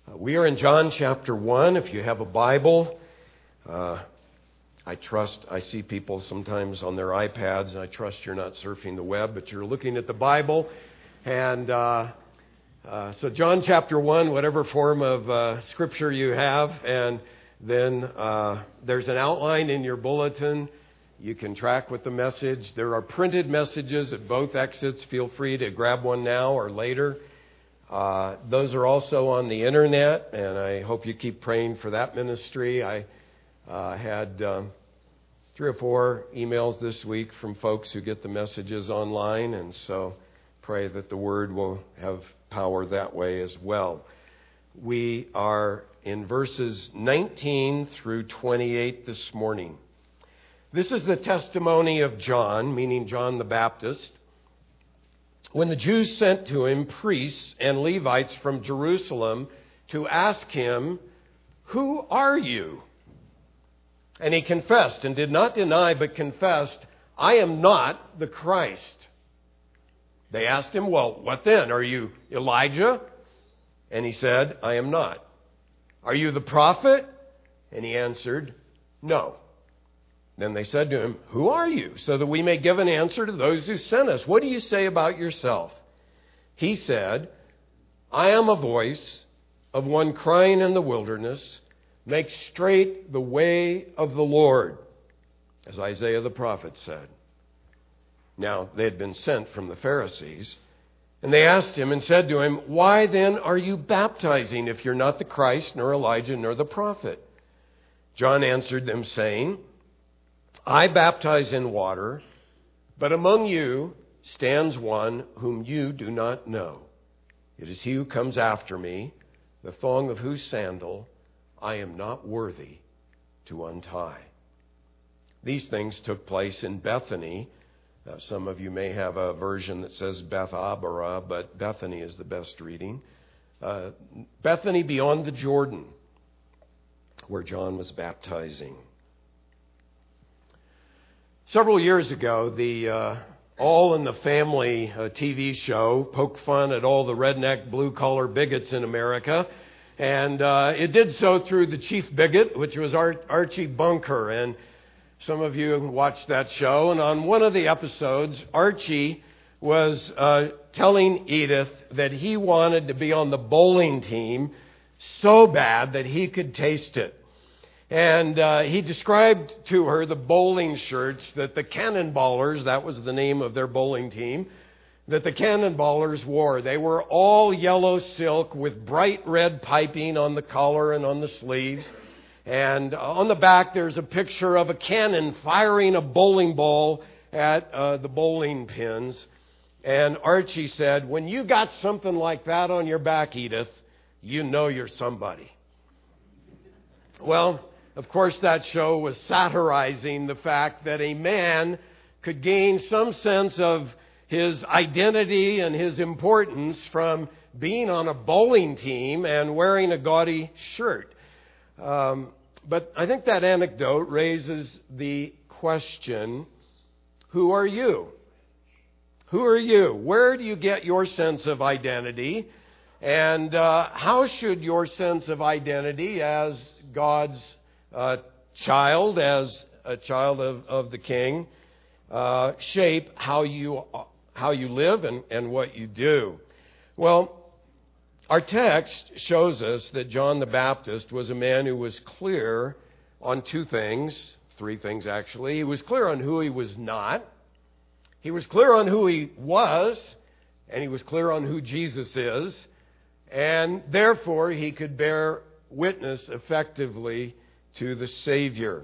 We are in John chapter 1. If you have a Bible, I see people sometimes on their iPads, and I trust you're not surfing the web, but you're looking at the Bible. And so John chapter 1, whatever form of scripture you have, and then there's an outline in your bulletin. You can track with the message. There are printed messages at both exits. Feel free to grab one now or later. Those are also on the internet, and I hope you keep praying for that ministry. I had 3 or 4 emails this week from folks who get the messages online, and so pray that the word will have power that way as well. We are in verses 19 through 28 this morning. This is the testimony of John, meaning John the Baptist. When the Jews sent to him priests and Levites from Jerusalem to ask him, "Who are you?" And he confessed and did not deny, but confessed, "I am not the Christ." They asked him, "Well, what then? Are you Elijah?" And he said, "I am not." "Are you the prophet?" And he answered, "No." Then they said to him, "Who are you? So that we may give an answer to those who sent us. What do you say about yourself?" He said, "I am a voice of one crying in the wilderness, 'Make straight the way of the Lord,' as Isaiah the prophet said." Now they had been sent from the Pharisees, and they asked him and said to him, "Why then are you baptizing if you're not the Christ, nor Elijah, nor the prophet?" John answered them, saying, "I baptize in water, but among you stands one whom you do not know. It is he who comes after me, the thong of whose sandal I am not worthy to untie." These things took place in Bethany. Some of you may have a version that says Bethabara, but Bethany is the best reading. Bethany beyond the Jordan, where John was baptizing. Several years ago, the All in the Family TV show poked fun at all the redneck blue-collar bigots in America. And it did so through the chief bigot, which was Archie Bunker. And some of you watched that show. And on one of the episodes, Archie was telling Edith that he wanted to be on the bowling team so bad that he could taste it. And he described to her the bowling shirts that the Cannonballers, that was the name of their bowling team, that the Cannonballers wore. They were all yellow silk with bright red piping on the collar and on the sleeves. And on the back there's a picture of a cannon firing a bowling ball at the bowling pins. And Archie said, "When you got something like that on your back, Edith, you know you're somebody." Well, of course, that show was satirizing the fact that a man could gain some sense of his identity and his importance from being on a bowling team and wearing a gaudy shirt. But I think that anecdote raises the question, who are you? Who are you? Where do you get your sense of identity? And how should your sense of identity as God's child, as a child of the King, shape how you live and what you do? Well, our text shows us that John the Baptist was a man who was clear on 2 things, 3 things actually. He was clear on who he was not. He was clear on who he was, and he was clear on who Jesus is. And therefore, he could bear witness effectively to the Savior.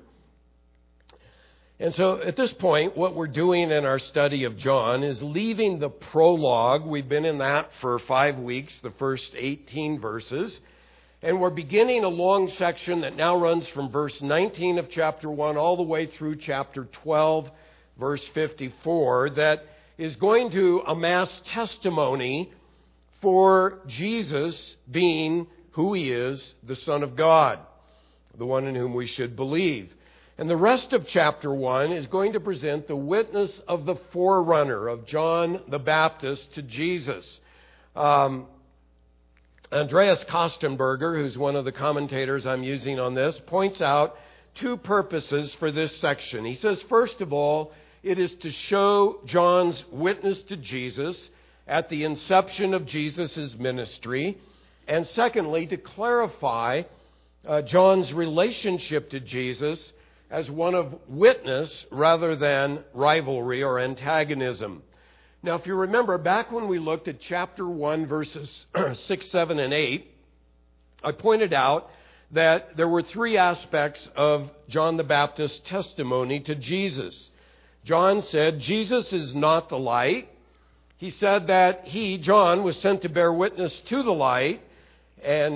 And so at this point, what we're doing in our study of John is leaving the prologue. We've been in that for 5 weeks, the first 18 verses. And we're beginning a long section that now runs from verse 19 of chapter 1 all the way through chapter 12, verse 54, that is going to amass testimony for Jesus being who he is, the Son of God, the one in whom we should believe. And the rest of chapter 1 is going to present the witness of the forerunner of John the Baptist to Jesus. Andreas Kostenberger, who's one of the commentators I'm using on this, points out two purposes for this section. He says, first of all, it is to show John's witness to Jesus at the inception of Jesus' ministry, and secondly, to clarify John's relationship to Jesus as one of witness rather than rivalry or antagonism. Now, if you remember, back when we looked at chapter 1, verses 6, 7, and 8, I pointed out that there were three aspects of John the Baptist's testimony to Jesus. John said, Jesus is not the light. He said that he, John, was sent to bear witness to the light. And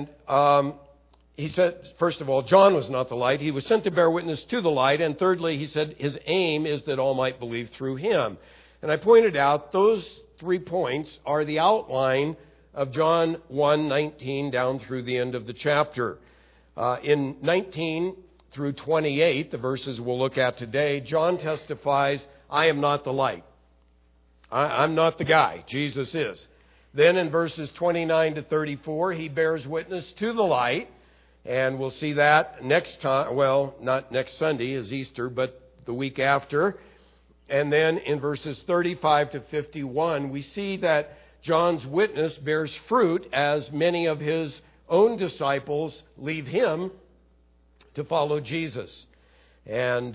he said, first of all, John was not the light. He was sent to bear witness to the light. And thirdly, he said his aim is that all might believe through him. And I pointed out those 3 points are the outline of John 1:19 down through the end of the chapter. In 19 through 28, the verses we'll look at today, John testifies, I am not the light. I'm not the guy. Jesus is. Then in verses 29 to 34, he bears witness to the light. And we'll see that next time. Well, not next Sunday is Easter, but the week after. And then in verses 35 to 51, we see that John's witness bears fruit as many of his own disciples leave him to follow Jesus. And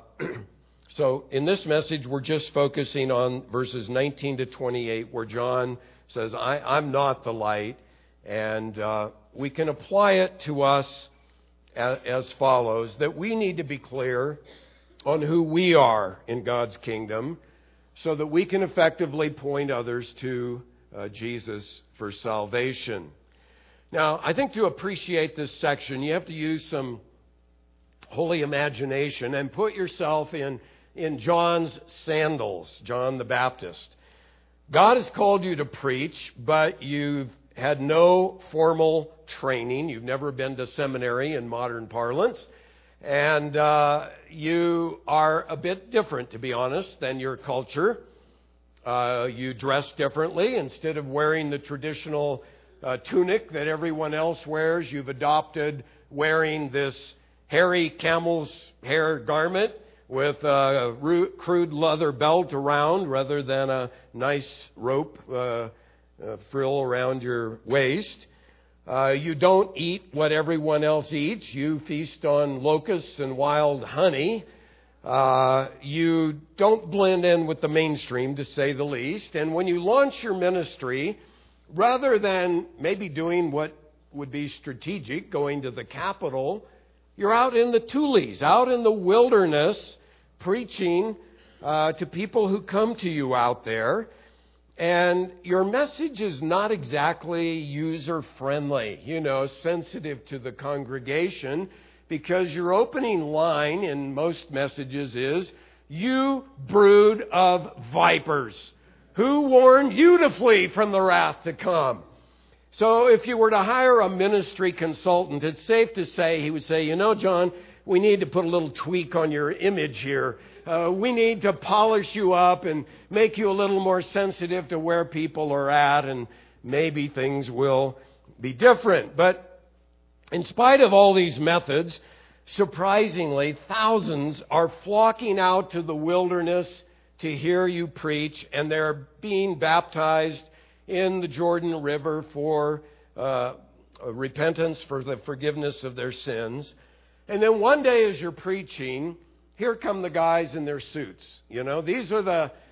so in this message, we're just focusing on verses 19 to 28, where John says, I'm not the light. And we can apply it to us as follows, that we need to be clear on who we are in God's kingdom so that we can effectively point others to Jesus for salvation. Now, I think to appreciate this section, you have to use some holy imagination and put yourself in John's sandals, John the Baptist. God has called you to preach, but you've had no formal training. You've never been to seminary in modern parlance. And you are a bit different, to be honest, than your culture. You dress differently. Instead of wearing the traditional tunic that everyone else wears, you've adopted wearing this hairy camel's hair garment with a crude leather belt around rather than a nice rope frill around your waist. You don't eat what everyone else eats. You feast on locusts and wild honey. You don't blend in with the mainstream, to say the least. And when you launch your ministry, rather than maybe doing what would be strategic, going to the capital, you're out in the tules, out in the wilderness, preaching to people who come to you out there. And your message is not exactly user-friendly, sensitive to the congregation, because your opening line in most messages is, "You brood of vipers, who warned you to flee from the wrath to come?" So if you were to hire a ministry consultant, it's safe to say, he would say, John, we need to put a little tweak on your image here. We need to polish you up and make you a little more sensitive to where people are at, and maybe things will be different. But in spite of all these methods, surprisingly, thousands are flocking out to the wilderness to hear you preach, and they're being baptized in the Jordan River for repentance, for the forgiveness of their sins. And then one day as you're preaching, here come the guys in their suits. These are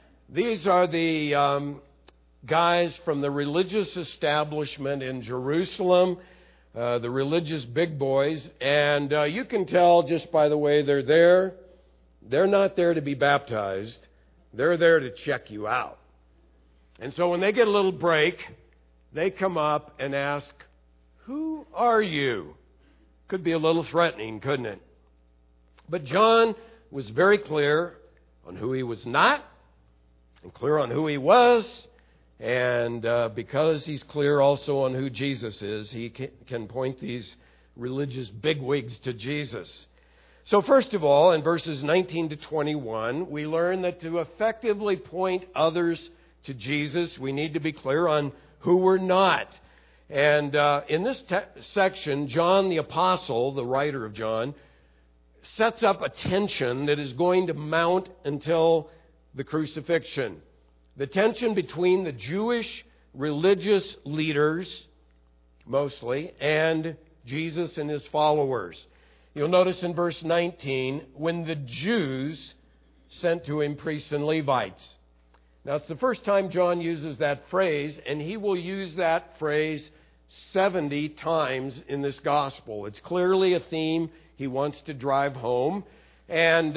the guys from the religious establishment in Jerusalem, the religious big boys. And you can tell just by the way they're there, they're not there to be baptized. They're there to check you out. And so when they get a little break, they come up and ask, "Who are you?" Could be a little threatening, couldn't it? But John was very clear on who he was not and clear on who he was. And because he's clear also on who Jesus is, he can point these religious bigwigs to Jesus. So first of all, in verses 19 to 21, we learn that to effectively point others to Jesus, we need to be clear on who we're not. And in this section, John the Apostle, the writer of John, sets up a tension that is going to mount until the crucifixion. The tension between the Jewish religious leaders, mostly, and Jesus and his followers. You'll notice in verse 19, when the Jews sent to him priests and Levites. Now, it's the first time John uses that phrase, and he will use that phrase 70 times in this gospel. It's clearly a theme he wants to drive home. And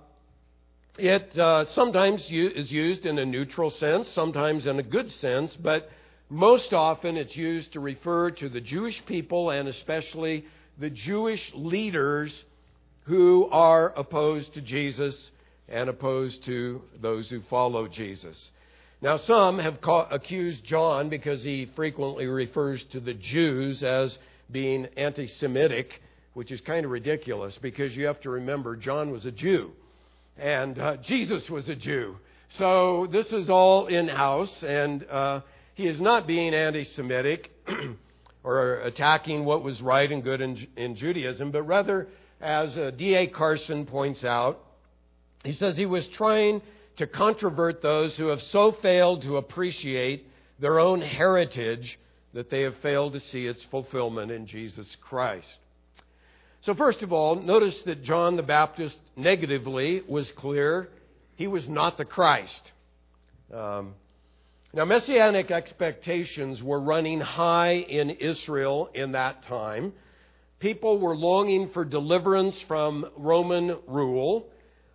it sometimes is used in a neutral sense, sometimes in a good sense, but most often it's used to refer to the Jewish people and especially the Jewish leaders who are opposed to Jesus and opposed to those who follow Jesus. Now, some have accused John, because he frequently refers to the Jews as being anti-Semitic, which is kind of ridiculous because you have to remember John was a Jew and Jesus was a Jew. So this is all in-house, and he is not being anti-Semitic or attacking what was right and good in Judaism, but rather, as D.A. Carson points out, he says he was trying to controvert those who have so failed to appreciate their own heritage that they have failed to see its fulfillment in Jesus Christ. So first of all, notice that John the Baptist negatively was clear he was not the Christ. Now, messianic expectations were running high in Israel in that time. People were longing for deliverance from Roman rule.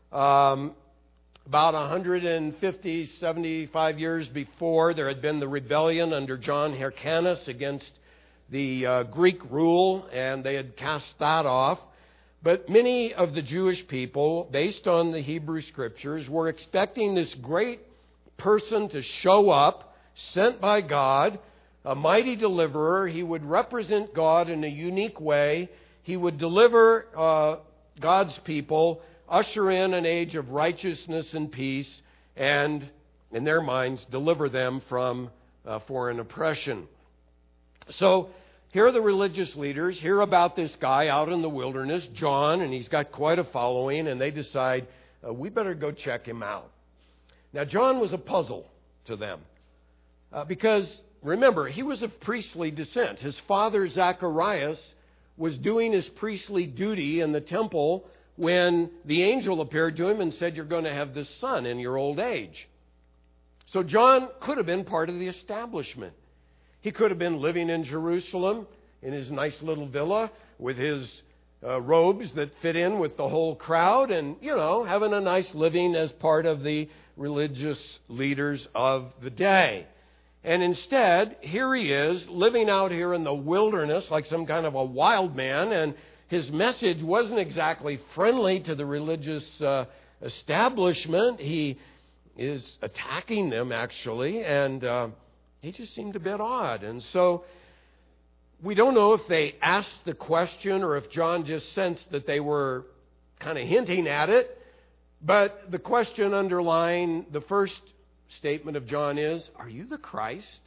About 150, 75 years before, there had been the rebellion under John Hyrcanus against the Greek rule, and they had cast that off. But many of the Jewish people, based on the Hebrew Scriptures, were expecting this great person to show up, sent by God, a mighty deliverer. He would represent God in a unique way. He would deliver God's people, usher in an age of righteousness and peace, and, in their minds, deliver them from foreign oppression. So, here are the religious leaders, hear about this guy out in the wilderness, John, and he's got quite a following, and they decide, we better go check him out. Now, John was a puzzle to them, because, remember, he was of priestly descent. His father, Zacharias, was doing his priestly duty in the temple when the angel appeared to him and said, you're going to have this son in your old age. So John could have been part of the establishment. He could have been living in Jerusalem in his nice little villa with his robes that fit in with the whole crowd and, having a nice living as part of the religious leaders of the day. And instead, here he is living out here in the wilderness like some kind of a wild man, and his message wasn't exactly friendly to the religious establishment. He is attacking them, actually, and he just seemed a bit odd. And so we don't know if they asked the question or if John just sensed that they were kind of hinting at it. But the question underlying the first statement of John is, are you the Christ?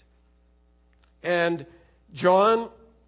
And John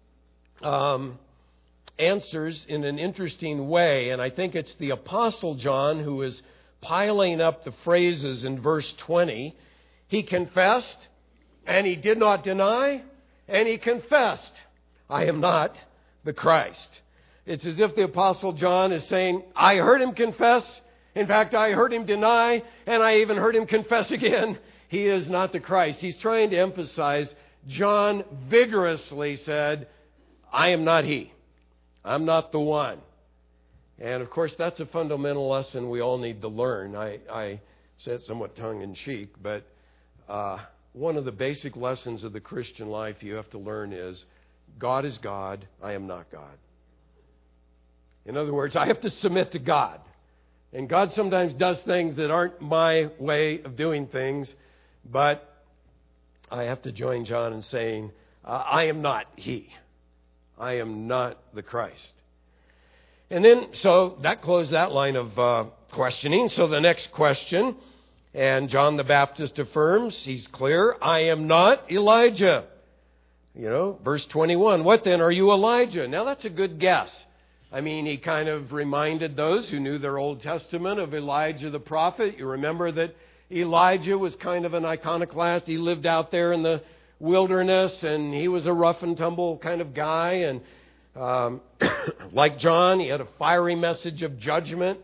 answers in an interesting way, and I think it's the Apostle John who is piling up the phrases in verse 20. He confessed, and he did not deny, and he confessed, I am not the Christ. It's as if the Apostle John is saying, I heard him confess. In fact, I heard him deny, and I even heard him confess again. He is not the Christ. He's trying to emphasize, John vigorously said, I am not he. I'm not the one. And of course, that's a fundamental lesson we all need to learn. I say it somewhat tongue-in-cheek, but one of the basic lessons of the Christian life you have to learn is, God is God, I am not God. In other words, I have to submit to God. And God sometimes does things that aren't my way of doing things, but I have to join John in saying, I am not he. I am not the Christ. And then, so that closed that line of questioning. So the next question, and John the Baptist affirms, he's clear, I am not Elijah. Verse 21, what then, are you Elijah? Now that's a good guess. I mean, he kind of reminded those who knew their Old Testament of Elijah the prophet. You remember that Elijah was kind of an iconoclast. He lived out there in the wilderness, and he was a rough and tumble kind of guy. And like John, he had a fiery message of judgment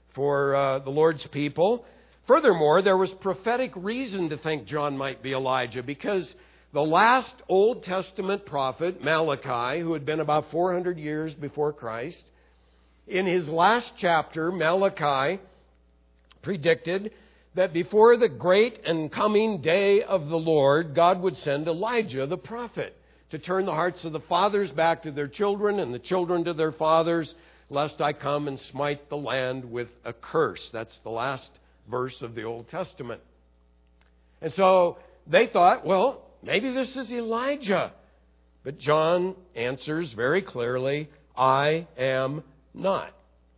for the Lord's people. Furthermore, there was prophetic reason to think John might be Elijah, because the last Old Testament prophet, Malachi, who had been about 400 years before Christ, in his last chapter, Malachi predicted that before the great and coming day of the Lord, God would send Elijah the prophet to turn the hearts of the fathers back to their children and the children to their fathers, lest I come and smite the land with a curse. That's the last verse of the Old Testament. And so they thought, well, maybe this is Elijah. But John answers very clearly, I am not.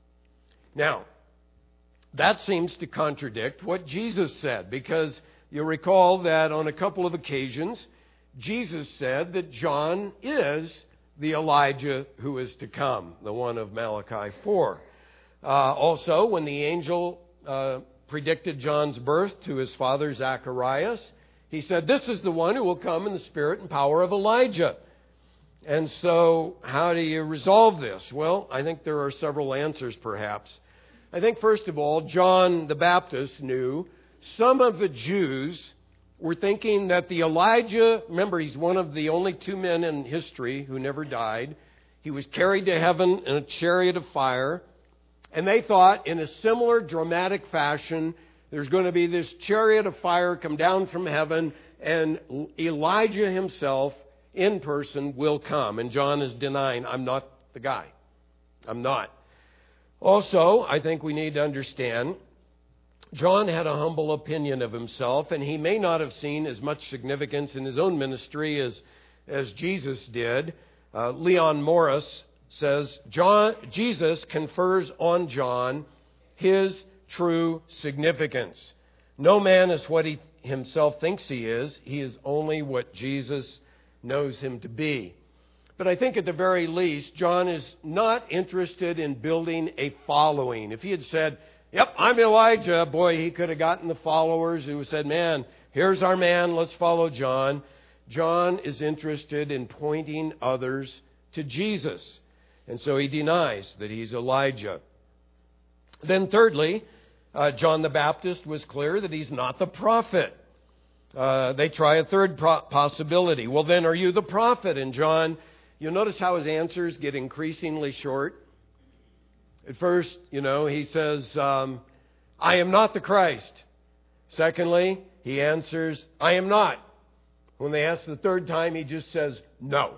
Now, that seems to contradict what Jesus said, because you'll recall that on a couple of occasions, Jesus said that John is the Elijah who is to come, the one of Malachi 4. Also, when the angel predicted John's birth to his father Zacharias, he said, this is the one who will come in the spirit and power of Elijah. And so, how do you resolve this? Well, I think there are several answers, perhaps. I think, first of all, John the Baptist knew some of the Jews were thinking that the Elijah, remember, he's one of the only two men in history who never died. He was carried to heaven in a chariot of fire. And they thought, in a similar dramatic fashion, there's going to be this chariot of fire come down from heaven, and Elijah himself in person will come. And John is denying, I'm not the guy. I'm not. Also, I think we need to understand, John had a humble opinion of himself, and he may not have seen as much significance in his own ministry as Jesus did. Leon Morris says, Jesus confers on John his true significance. No man is what he himself thinks he is. He is only what Jesus knows him to be. But I think at the very least, John is not interested in building a following. If he had said, yep, I'm Elijah, boy, he could have gotten the followers who said, man, here's our man, let's follow John. John is interested in pointing others to Jesus. And so he denies that he's Elijah. Then thirdly, John the Baptist was clear that he's not the prophet. They try a third possibility. Well, then, are you the prophet? And John, you'll notice how his answers get increasingly short. At first, he says, I am not the Christ. Secondly, he answers, I am not. When they ask the third time, he just says, no.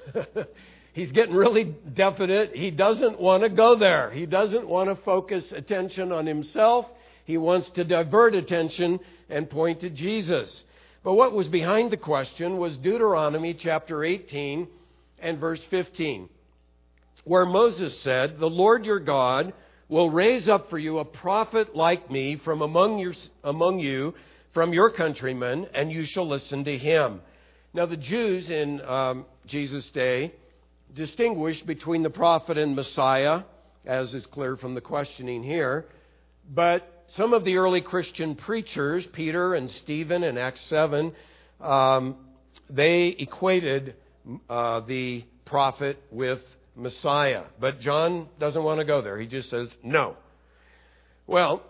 He's getting really definite. He doesn't want to go there. He doesn't want to focus attention on himself. He wants to divert attention and point to Jesus. But what was behind the question was Deuteronomy chapter 18 and verse 15, where Moses said, the Lord your God will raise up for you a prophet like me from among you, from your countrymen, and you shall listen to him. Now the Jews in Jesus' day distinguished between the prophet and Messiah, as is clear from the questioning here. But some of the early Christian preachers, Peter and Stephen in Acts 7, they equated the prophet with Messiah. But John doesn't want to go there. He just says, no. Well,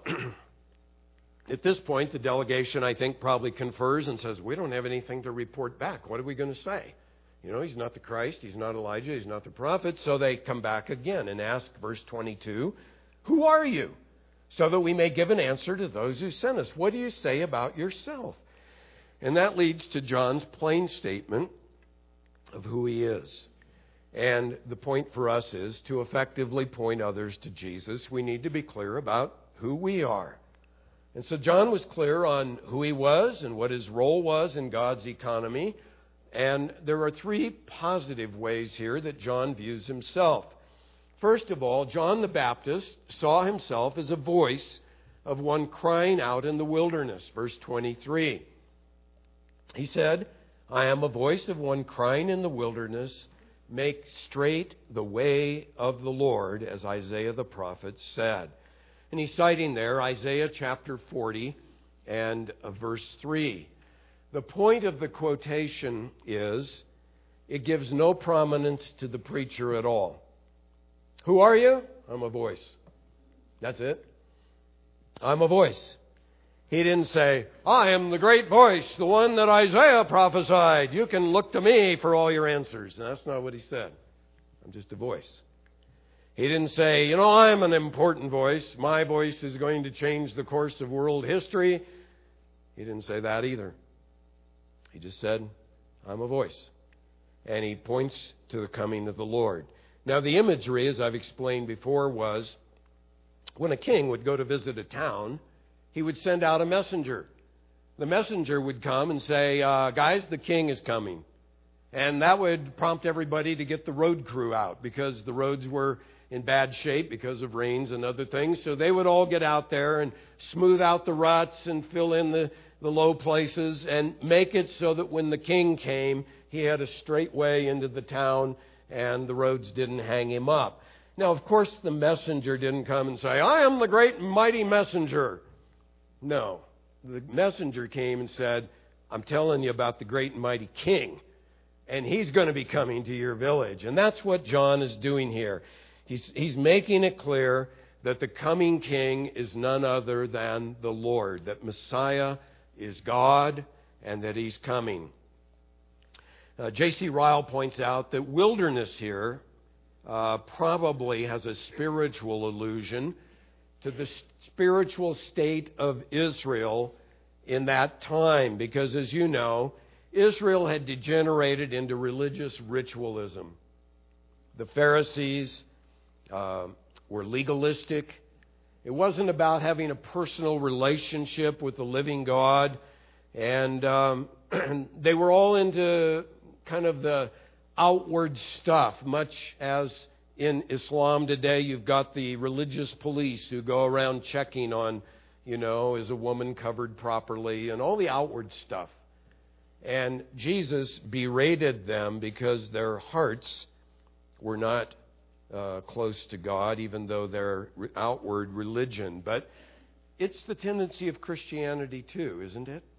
at this point, the delegation, I think, probably confers and says, we don't have anything to report back. What are we going to say? He's not the Christ, he's not Elijah, he's not the prophet. So they come back again and ask, verse 22, who are you? So that we may give an answer to those who sent us. What do you say about yourself? And that leads to John's plain statement of who he is. And the point for us is to effectively point others to Jesus, we need to be clear about who we are. And so John was clear on who he was and what his role was in God's economy. And there are three positive ways here that John views himself. First of all, John the Baptist saw himself as a voice of one crying out in the wilderness. Verse 23. He said, I am a voice of one crying in the wilderness, make straight the way of the Lord, as Isaiah the prophet said. And he's citing there Isaiah chapter 40 and verse 3. The point of the quotation is it gives no prominence to the preacher at all. Who are you? I'm a voice. That's it. I'm a voice. He didn't say, I am the great voice, the one that Isaiah prophesied. You can look to me for all your answers. And that's not what he said. I'm just a voice. He didn't say, I'm an important voice. My voice is going to change the course of world history. He didn't say that either. He just said, I'm a voice. And he points to the coming of the Lord. Now, the imagery, as I've explained before, was when a king would go to visit a town, he would send out a messenger. The messenger would come and say, guys, the king is coming. And that would prompt everybody to get the road crew out because the roads were in bad shape because of rains and other things. So they would all get out there and smooth out the ruts and fill in the low places and make it so that when the king came, he had a straight way into the town and the roads didn't hang him up. Now, of course, the messenger didn't come and say, I am the great and mighty messenger. No. The messenger came and said, I'm telling you about the great and mighty king, and he's going to be coming to your village. And that's what John is doing here. He's making it clear that the coming king is none other than the Lord, that Messiah is God, and that he's coming. J.C. Ryle points out that wilderness here probably has a spiritual allusion to the spiritual state of Israel in that time. Because, as you know, Israel had degenerated into religious ritualism. The Pharisees were legalistic. It wasn't about having a personal relationship with the living God. And they were all into kind of the outward stuff, much as in Islam today you've got the religious police who go around checking on, is a woman covered properly and all the outward stuff. And Jesus berated them because their hearts were not close to God, even though they're outward religion. But it's the tendency of Christianity too, isn't it?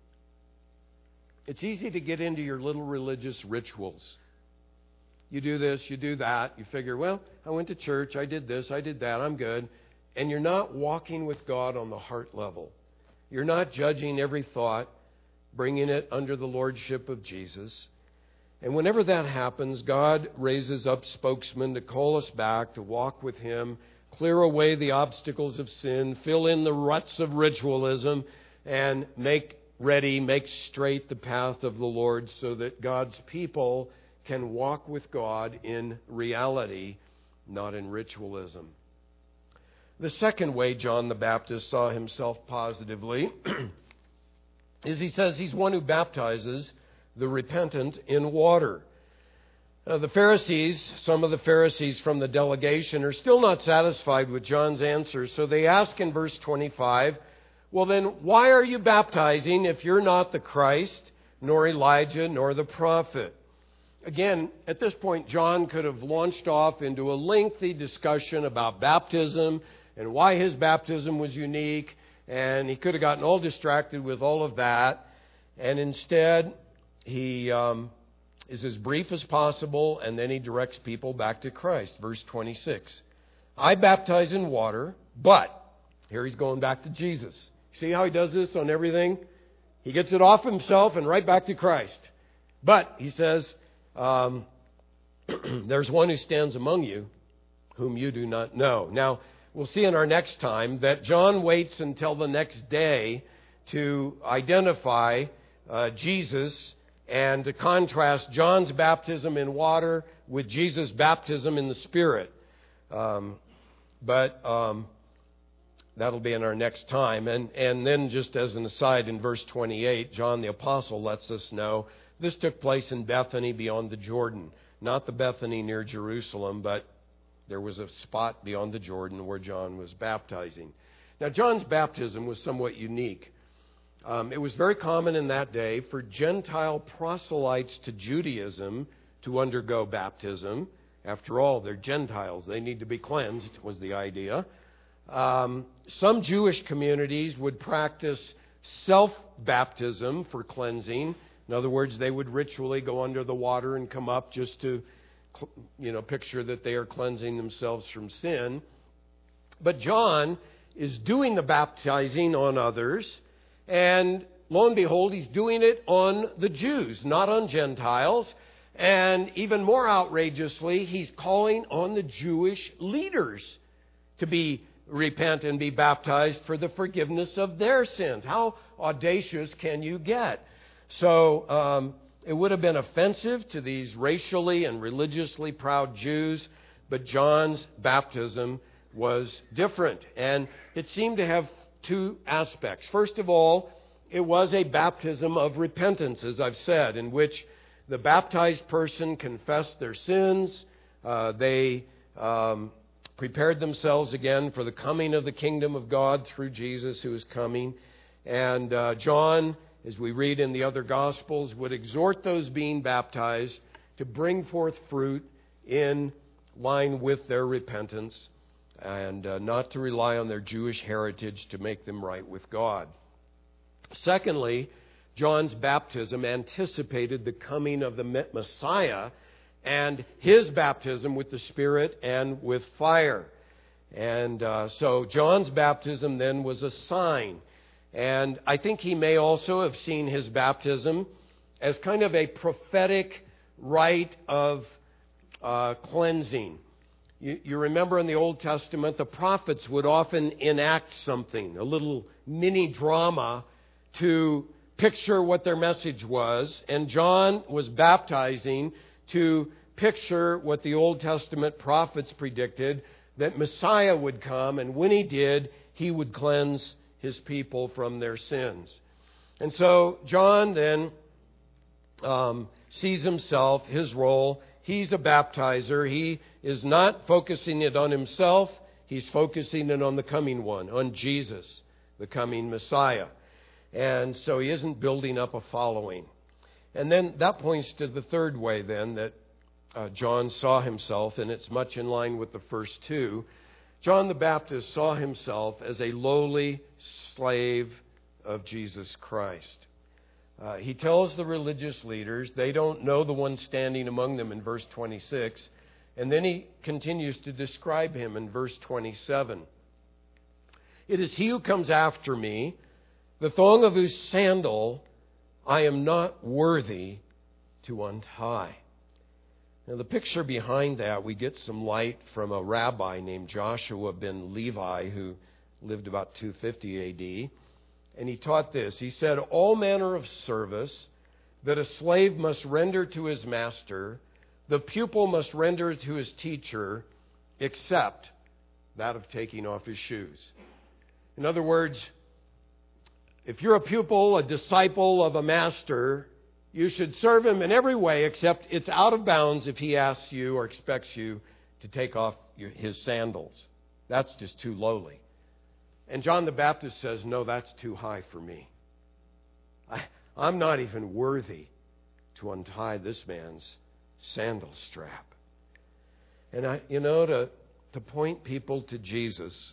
It's easy to get into your little religious rituals. You do this, you do that. You figure, well, I went to church, I did this, I did that, I'm good. And you're not walking with God on the heart level. You're not judging every thought, bringing it under the lordship of Jesus. And whenever that happens, God raises up spokesmen to call us back, to walk with Him, clear away the obstacles of sin, fill in the ruts of ritualism, and make straight the path of the Lord so that God's people can walk with God in reality, not in ritualism. The second way John the Baptist saw himself positively is he says he's one who baptizes the repentant in water. The Pharisees, some of the Pharisees from the delegation, are still not satisfied with John's answer, so they ask in verse 25, well then, why are you baptizing if you're not the Christ, nor Elijah, nor the prophet? Again, at this point, John could have launched off into a lengthy discussion about baptism and why his baptism was unique, and he could have gotten all distracted with all of that. And instead, he is as brief as possible, and then he directs people back to Christ. Verse 26, I baptize in water, but, here he's going back to Jesus. See how he does this on everything? He gets it off himself and right back to Christ. But, he says, there's one who stands among you whom you do not know. Now, we'll see in our next time that John waits until the next day to identify Jesus and to contrast John's baptism in water with Jesus' baptism in the Spirit. But that'll be in our next time. And then just as an aside, in verse 28, John the Apostle lets us know this took place in Bethany beyond the Jordan. Not the Bethany near Jerusalem, but there was a spot beyond the Jordan where John was baptizing. Now, John's baptism was somewhat unique. It was very common in that day for Gentile proselytes to Judaism to undergo baptism. After all, they're Gentiles. They need to be cleansed, was the idea. Some Jewish communities would practice self-baptism for cleansing. In other words, they would ritually go under the water and come up just to, picture that they are cleansing themselves from sin. But John is doing the baptizing on others, and lo and behold, he's doing it on the Jews, not on Gentiles. And even more outrageously, he's calling on the Jewish leaders to repent and be baptized for the forgiveness of their sins. How audacious can you get? So it would have been offensive to these racially and religiously proud Jews, but John's baptism was different. And it seemed to have two aspects. First of all, it was a baptism of repentance, as I've said, in which the baptized person confessed their sins. They prepared themselves again for the coming of the kingdom of God through Jesus who is coming. And John, as we read in the other Gospels, would exhort those being baptized to bring forth fruit in line with their repentance and not to rely on their Jewish heritage to make them right with God. Secondly, John's baptism anticipated the coming of the Messiah and his baptism with the Spirit and with fire. And so John's baptism then was a sign. And I think he may also have seen his baptism as kind of a prophetic rite of cleansing. You remember in the Old Testament, the prophets would often enact something, a little mini drama to picture what their message was. And John was baptizing to picture what the Old Testament prophets predicted, that Messiah would come, and when he did, he would cleanse his people from their sins. And so John then sees himself, his role. He's a baptizer. He is not focusing it on himself. He's focusing it on the coming one, on Jesus, the coming Messiah. And so he isn't building up a following. And then that points to the third way then that John saw himself, and it's much in line with the first two. John the Baptist saw himself as a lowly slave of Jesus Christ. He tells the religious leaders they don't know the one standing among them in verse 26. And then he continues to describe him in verse 27. It is he who comes after me, the thong of whose sandal I am not worthy to untie. Now, the picture behind that, we get some light from a rabbi named Joshua ben Levi, who lived about 250 A.D., and he taught this. He said, all manner of service that a slave must render to his master, the pupil must render to his teacher, except that of taking off his shoes. In other words, if you're a pupil, a disciple of a master, you should serve him in every way, except it's out of bounds if he asks you or expects you to take off his sandals. That's just too lowly. And John the Baptist says, no, that's too high for me. I'm not even worthy to untie this man's sandal strap. And to point people to Jesus,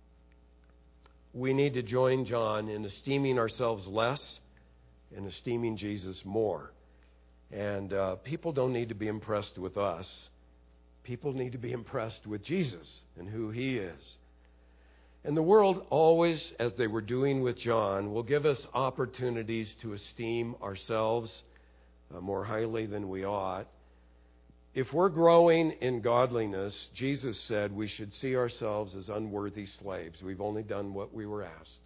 we need to join John in esteeming ourselves less and esteeming Jesus more. And people don't need to be impressed with us. People need to be impressed with Jesus and who he is. And the world always, as they were doing with John, will give us opportunities to esteem ourselves more highly than we ought. If we're growing in godliness, Jesus said we should see ourselves as unworthy slaves. We've only done what we were asked.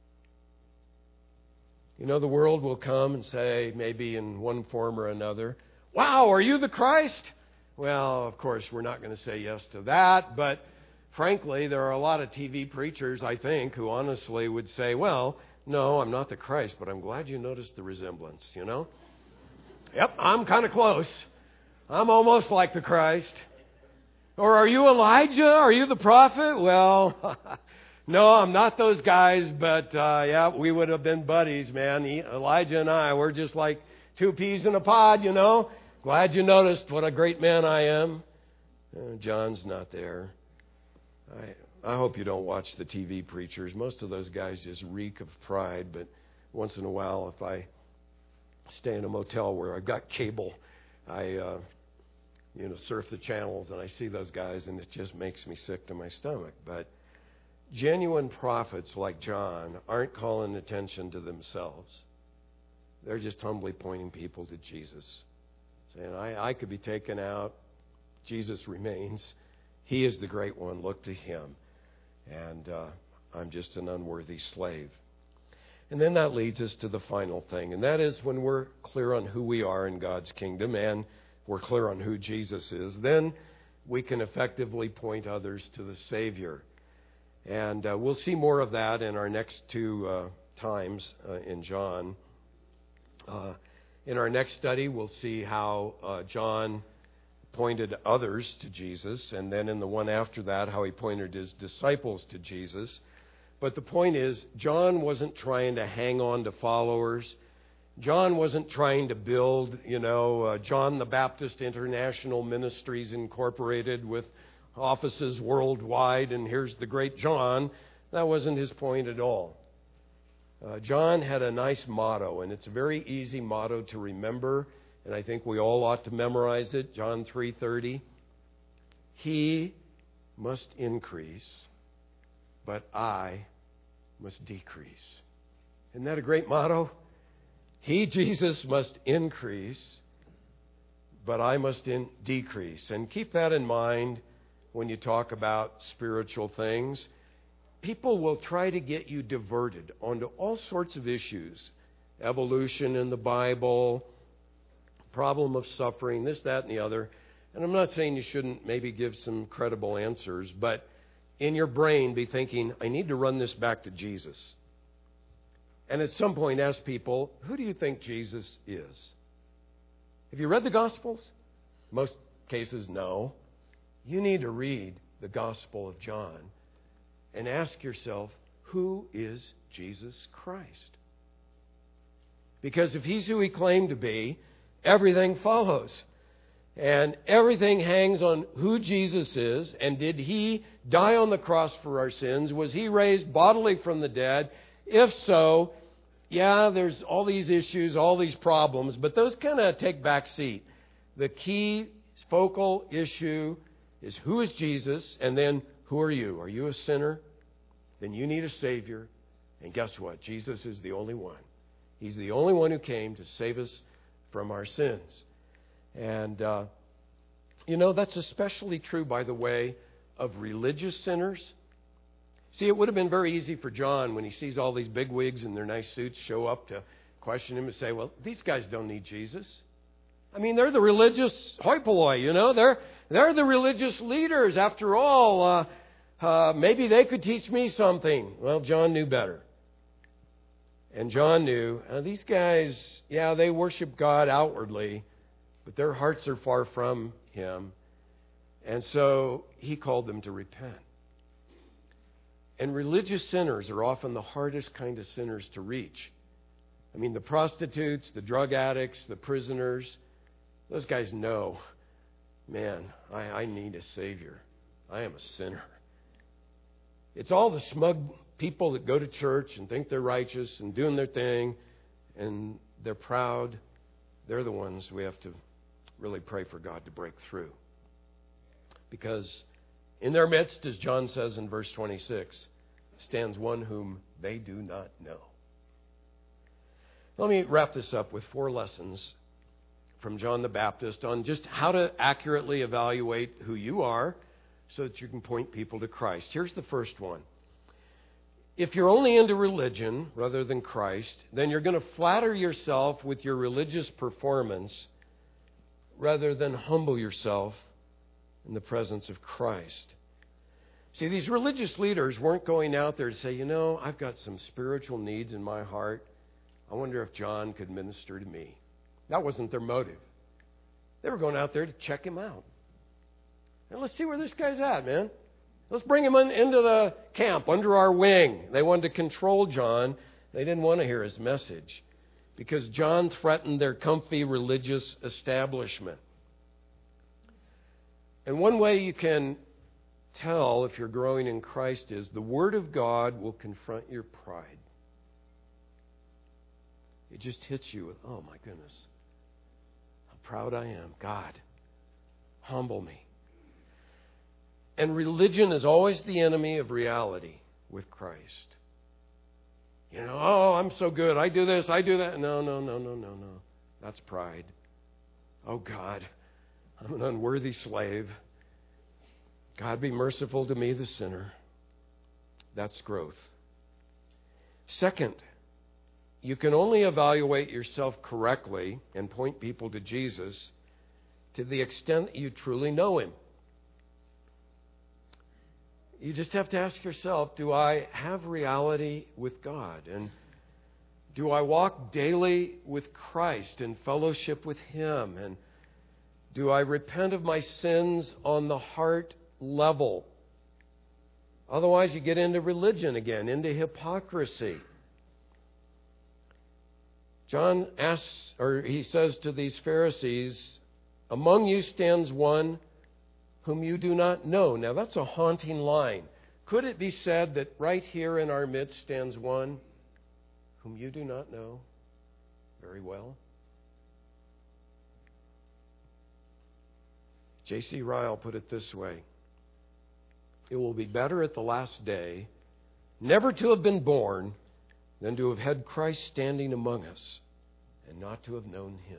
The world will come and say, maybe in one form or another, wow, are you the Christ? Well, of course, we're not going to say yes to that, but frankly, there are a lot of TV preachers, I think, who honestly would say, well, no, I'm not the Christ, but I'm glad you noticed the resemblance, Yep, I'm kind of close. I'm almost like the Christ. Or are you Elijah? Are you the prophet? Well, No, I'm not those guys, but yeah, we would have been buddies, man. Elijah and I, we're just like two peas in a pod, you know. Glad you noticed what a great man I am. John's not there. I hope you don't watch the TV preachers. Most of those guys just reek of pride, but once in a while, if I stay in a motel where I've got cable, I surf the channels and I see those guys and it just makes me sick to my stomach. But genuine prophets like John aren't calling attention to themselves. They're just humbly pointing people to Jesus, saying, I could be taken out. Jesus remains. He is the great one. Look to Him. And I'm just an unworthy slave. And then that leads us to the final thing, and that is when we're clear on who we are in God's kingdom and we're clear on who Jesus is, then we can effectively point others to the Savior. And we'll see more of that in our next two times in John. In our next study, we'll see how John pointed others to Jesus, and then in the one after that, how he pointed his disciples to Jesus. But the point is, John wasn't trying to hang on to followers. John wasn't trying to build, John the Baptist International Ministries Incorporated with offices worldwide, and here's the great John. That wasn't his point at all. John had a nice motto, and it's a very easy motto to remember, and I think we all ought to memorize it. John 3:30. He must increase, but I must decrease. Isn't that a great motto? He, Jesus, must increase, but I must decrease. And keep that in mind when you talk about spiritual things. People will try to get you diverted onto all sorts of issues. Evolution in the Bible, problem of suffering, this, that, and the other. And I'm not saying you shouldn't maybe give some credible answers, but in your brain be thinking, I need to run this back to Jesus. And at some point ask people, who do you think Jesus is? Have you read the Gospels? Most cases, no. You need to read the Gospel of John and ask yourself, who is Jesus Christ? Because if He's who He claimed to be, everything follows. And everything hangs on who Jesus is, and did He die on the cross for our sins? Was He raised bodily from the dead? If so, yeah, there's all these issues, all these problems, but those kind of take back seat. The key focal issue is who is Jesus, and then who are you? Are you a sinner? Then you need a Savior. And guess what? Jesus is the only one. He's the only one who came to save us from our sins. And, that's especially true, by the way, of religious sinners. See, it would have been very easy for John when he sees all these bigwigs in their nice suits show up to question him and say, well, these guys don't need Jesus. I mean, they're the religious hoi polloi, They're the religious leaders. After all, maybe they could teach me something. Well, John knew better. And John knew, these guys, they worship God outwardly, but their hearts are far from Him. And so he called them to repent. And religious sinners are often the hardest kind of sinners to reach. I mean, the prostitutes, the drug addicts, the prisoners, those guys know, man, I need a Savior. I am a sinner. It's all the smug people that go to church and think they're righteous and doing their thing, and they're proud. They're the ones we have to really pray for God to break through. Because in their midst, as John says in verse 26, stands one whom they do not know. Let me wrap this up with 4 lessons from John the Baptist on just how to accurately evaluate who you are so that you can point people to Christ. Here's the first one. If you're only into religion rather than Christ, then you're going to flatter yourself with your religious performance rather than humble yourself in the presence of Christ. See, these religious leaders weren't going out there to say, I've got some spiritual needs in my heart. I wonder if John could minister to me. That wasn't their motive. They were going out there to check him out. And let's see where this guy's at, man. Let's bring him into the camp, under our wing. They wanted to control John. They didn't want to hear his message because John threatened their comfy religious establishment. And one way you can tell if you're growing in Christ is the Word of God will confront your pride. It just hits you with, oh my goodness, how proud I am. God, humble me. And religion is always the enemy of reality with Christ. You know, oh, I'm so good. I do this, I do that. No. That's pride. Oh, God, I'm an unworthy slave. God, be merciful to me, the sinner. That's growth. Second, you can only evaluate yourself correctly and point people to Jesus to the extent that you truly know Him. You just have to ask yourself, do I have reality with God? And do I walk daily with Christ in fellowship with Him? And do I repent of my sins on the heart level? Otherwise, you get into religion again, into hypocrisy. John asks, or he says to these Pharisees, among you stands one whom you do not know. Now that's a haunting line. Could it be said that right here in our midst stands one whom you do not know very well? J.C. Ryle put it this way: it will be better at the last day never to have been born than to have had Christ standing among us and not to have known Him.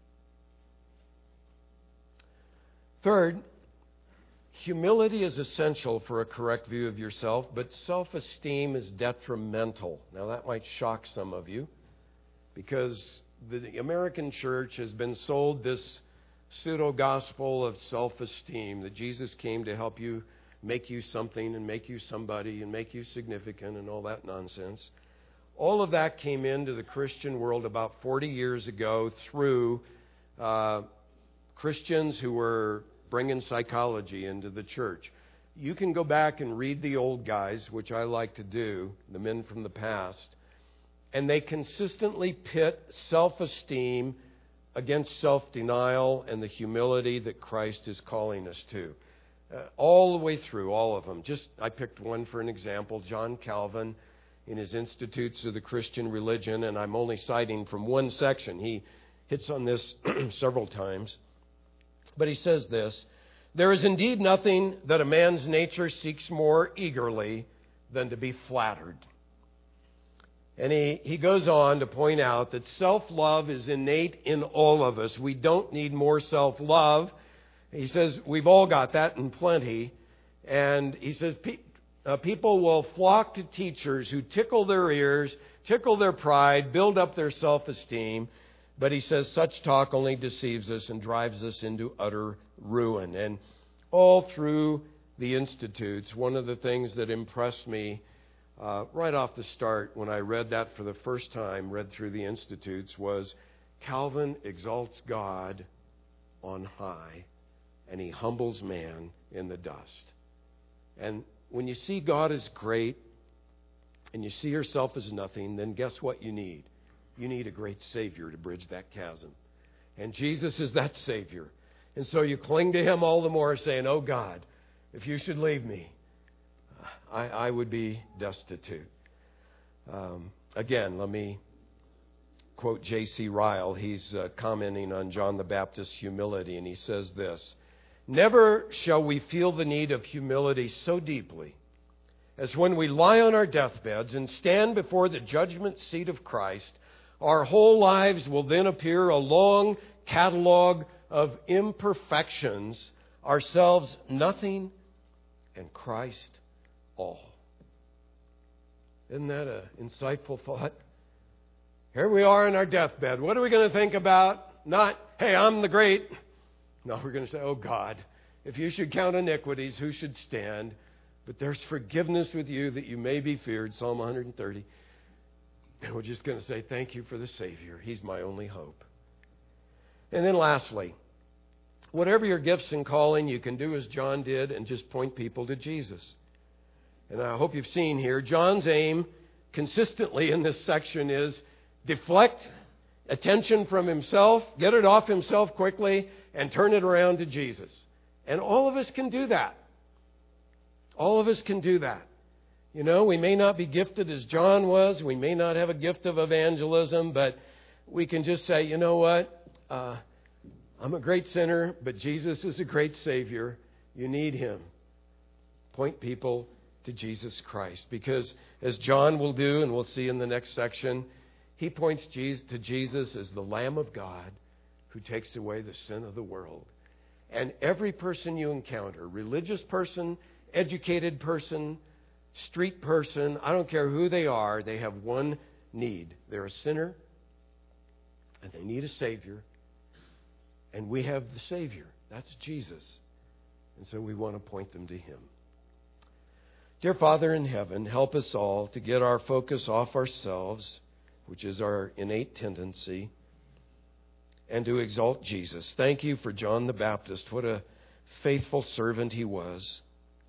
Third, humility is essential for a correct view of yourself, but self-esteem is detrimental. Now that might shock some of you because the American church has been sold this pseudo-gospel of self-esteem, that Jesus came to help you, make you something and make you somebody and make you significant and all that nonsense. All of that came into the Christian world about 40 years ago through Christians who were bringing psychology into the church. You can go back and read the old guys, which I like to do, the men from the past, and they consistently pit self-esteem against self-denial and the humility that Christ is calling us to. All the way through, all of them. I picked one for an example, John Calvin in his Institutes of the Christian Religion, and I'm only citing from one section. He hits on this several times. But he says this: there is indeed nothing that a man's nature seeks more eagerly than to be flattered. And he goes on to point out that self-love is innate in all of us. We don't need more self-love. He says we've all got that in plenty. And he says people will flock to teachers who tickle their ears, tickle their pride, build up their self-esteem. But he says such talk only deceives us and drives us into utter ruin. And all through the Institutes, one of the things that impressed me right off the start when I read that for the first time, read through the Institutes, was Calvin exalts God on high and he humbles man in the dust. And when you see God as great and you see yourself as nothing, then guess what you need? You need a great Savior to bridge that chasm. And Jesus is that Savior. And so you cling to Him all the more, saying, oh God, if you should leave me, I would be destitute. Again, let me quote J.C. Ryle. He's commenting on John the Baptist's humility, and he says this: never shall we feel the need of humility so deeply as when we lie on our deathbeds and stand before the judgment seat of Christ. Our whole lives will then appear a long catalog of imperfections, ourselves nothing, and Christ all. Isn't that an insightful thought? Here we are in our deathbed. What are we going to think about? Not, hey, I'm the great. No, we're going to say, oh God, if you should count iniquities, who should stand? But there's forgiveness with you that you may be feared, Psalm 130. And we're just going to say, thank you for the Savior. He's my only hope. And then lastly, whatever your gifts and calling, you can do as John did and just point people to Jesus. And I hope you've seen here, John's aim consistently in this section is deflect attention from himself, get it off himself quickly, and turn it around to Jesus. And all of us can do that. All of us can do that. You know, we may not be gifted as John was. We may not have a gift of evangelism, but we can just say, you know what? I'm a great sinner, but Jesus is a great Savior. You need Him. Point people to Jesus Christ. Because as John will do, and we'll see in the next section, he points to Jesus as the Lamb of God who takes away the sin of the world. And every person you encounter, religious person, educated person, street person, I don't care who they are, they have one need. They're a sinner, and they need a Savior. And we have the Savior. That's Jesus. And so we want to point them to Him. Dear Father in heaven, help us all to get our focus off ourselves, which is our innate tendency, and to exalt Jesus. Thank you for John the Baptist. What a faithful servant he was.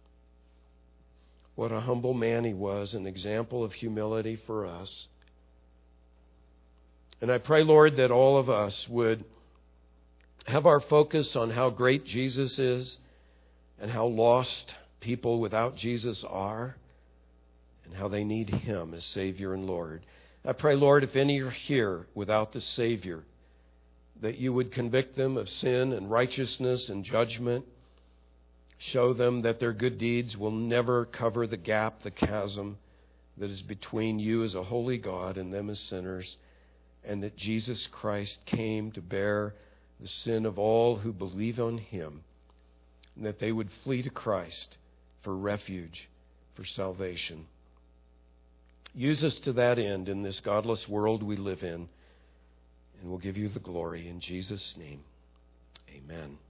What a humble man he was, an example of humility for us. And I pray, Lord, that all of us would have our focus on how great Jesus is and how lost people without Jesus are and how they need Him as Savior and Lord. I pray, Lord, if any are here without the Savior, that you would convict them of sin and righteousness and judgment. Show them that their good deeds will never cover the gap, the chasm that is between you as a holy God and them as sinners, and that Jesus Christ came to bear the sin of all who believe on Him, and that they would flee to Christ for refuge, for salvation. Use us to that end in this godless world we live in, and we'll give you the glory in Jesus' name. Amen.